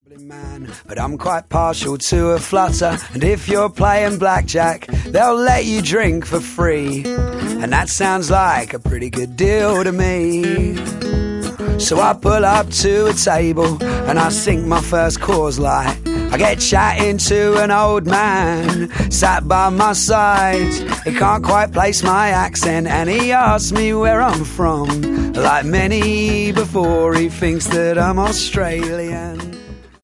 Man, but I'm quite partial to a flutter, and if you're playing blackjack, they'll let you drink for free, and that sounds like a pretty good deal to me. So I pull up to a table and I sink my first Coors Light. I get chatting to an old man sat by my side. He can't quite place my accent and he asks me where I'm from. Like many before, he thinks that I'm Australian.